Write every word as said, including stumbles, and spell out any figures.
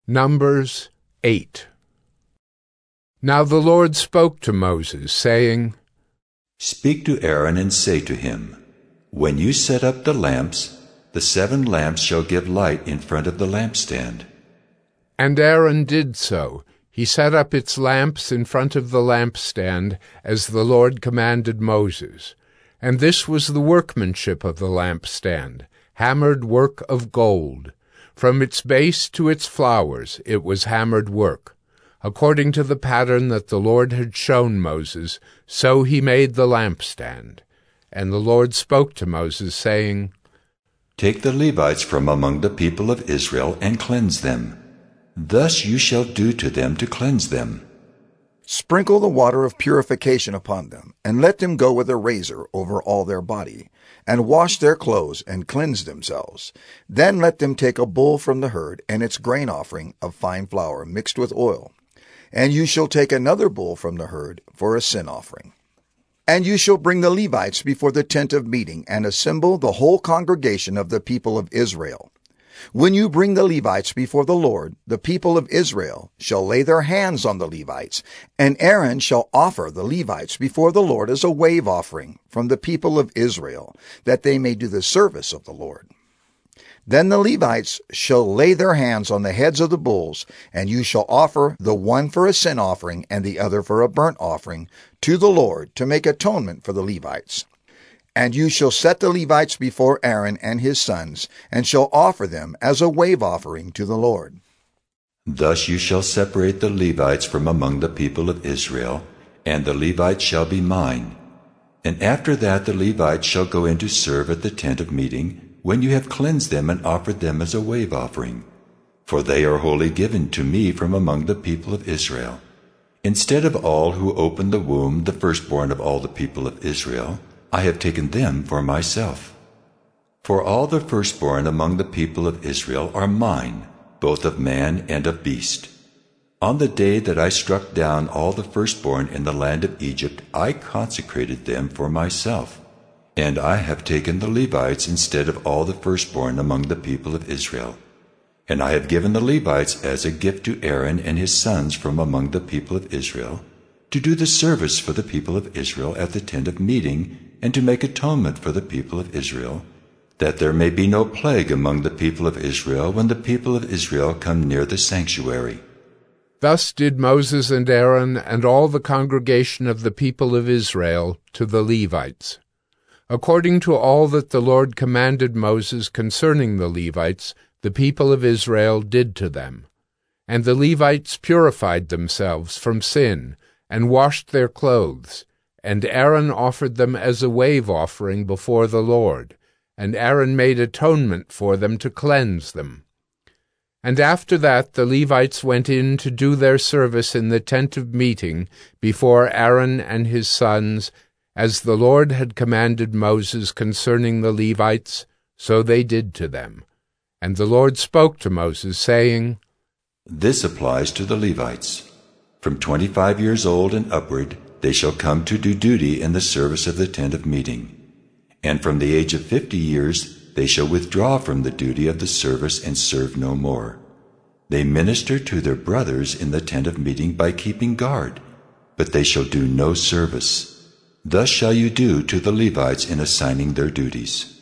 Numbers eight. Now the Lord spoke to Moses, saying, Speak to Aaron and say to him, When you set up the lamps, the seven lamps shall give light in front of the lampstand. And Aaron did so. He set up its lamps in front of the lampstand, as the Lord commanded Moses. And this was the workmanship of the lampstand, hammered work of gold. From its base to its flowers it was hammered work. According to the pattern that the Lord had shown Moses, so he made the lampstand. And the Lord spoke to Moses, saying, Take the Levites from among the people of Israel and cleanse them. Thus you shall do to them to cleanse them. Sprinkle the water of purification upon them, and let them go with a razor over all their body, and wash their clothes and cleanse themselves. Then let them take a bull from the herd and its grain offering of fine flour mixed with oil. And you shall take another bull from the herd for a sin offering. And you shall bring the Levites before the tent of meeting, and assemble the whole congregation of the people of Israel. When you bring the Levites before the Lord, the people of Israel shall lay their hands on the Levites, and Aaron shall offer the Levites before the Lord as a wave offering from the people of Israel, that they may do the service of the Lord. Then the Levites shall lay their hands on the heads of the bulls, and you shall offer the one for a sin offering and the other for a burnt offering to the Lord to make atonement for the Levites. And you shall set the Levites before Aaron and his sons, and shall offer them as a wave offering to the Lord. Thus you shall separate the Levites from among the people of Israel, and the Levites shall be mine. And after that the Levites shall go in to serve at the tent of meeting, when you have cleansed them and offered them as a wave offering. For they are wholly given to me from among the people of Israel. Instead of all who opened the womb, the firstborn of all the people of Israel, I have taken them for myself. For all the firstborn among the people of Israel are mine, both of man and of beast. On the day that I struck down all the firstborn in the land of Egypt, I consecrated them for myself. And I have taken the Levites instead of all the firstborn among the people of Israel. And I have given the Levites as a gift to Aaron and his sons from among the people of Israel, to do the service for the people of Israel at the tent of meeting, and to make atonement for the people of Israel, that there may be no plague among the people of Israel when the people of Israel come near the sanctuary. Thus did Moses and Aaron and all the congregation of the people of Israel to the Levites. According to all that the Lord commanded Moses concerning the Levites, the people of Israel did to them. And the Levites purified themselves from sin, and washed their clothes. And Aaron offered them as a wave offering before the Lord, and Aaron made atonement for them to cleanse them. And after that the Levites went in to do their service in the tent of meeting before Aaron and his sons, as the Lord had commanded Moses concerning the Levites, so they did to them. And the Lord spoke to Moses, saying, This applies to the Levites. From twenty-five years old and upward, they shall come to do duty in the service of the tent of meeting. And from the age of fifty years they shall withdraw from the duty of the service and serve no more. They minister to their brothers in the tent of meeting by keeping guard, but they shall do no service. Thus shall you do to the Levites in assigning their duties.